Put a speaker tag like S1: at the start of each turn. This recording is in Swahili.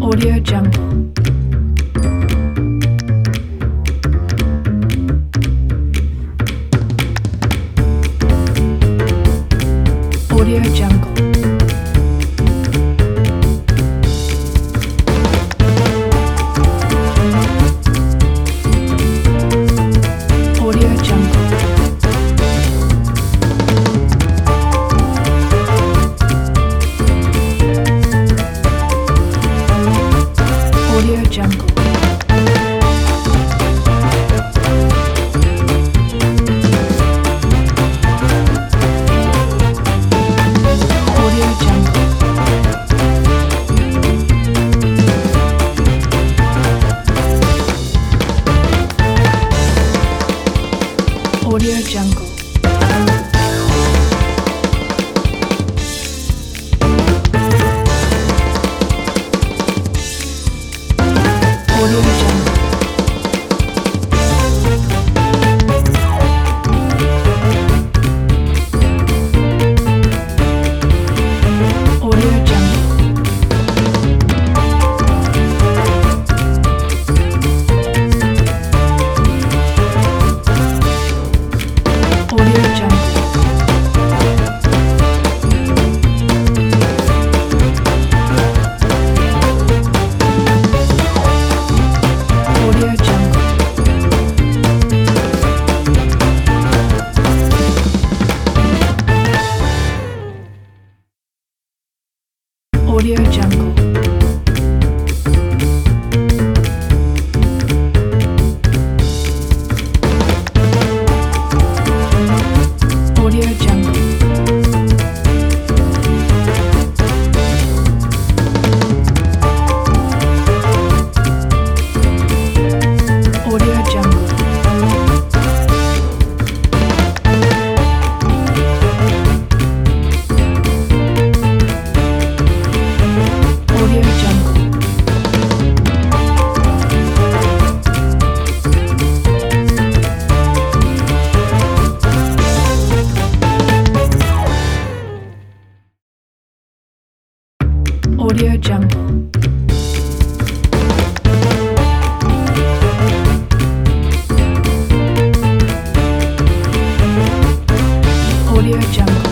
S1: Audio Jungle. Audio Jungle. Audio Jungle. Audio Jungle. Audio Jungle. Audio Jungle. Audio Jungle. Audio Jungle. Audio Jungle. Audio Jungle. Audio Jungle. Audio Jungle. Audio Jungle. Audio Jungle. Audio Jungle. Audio Jungle.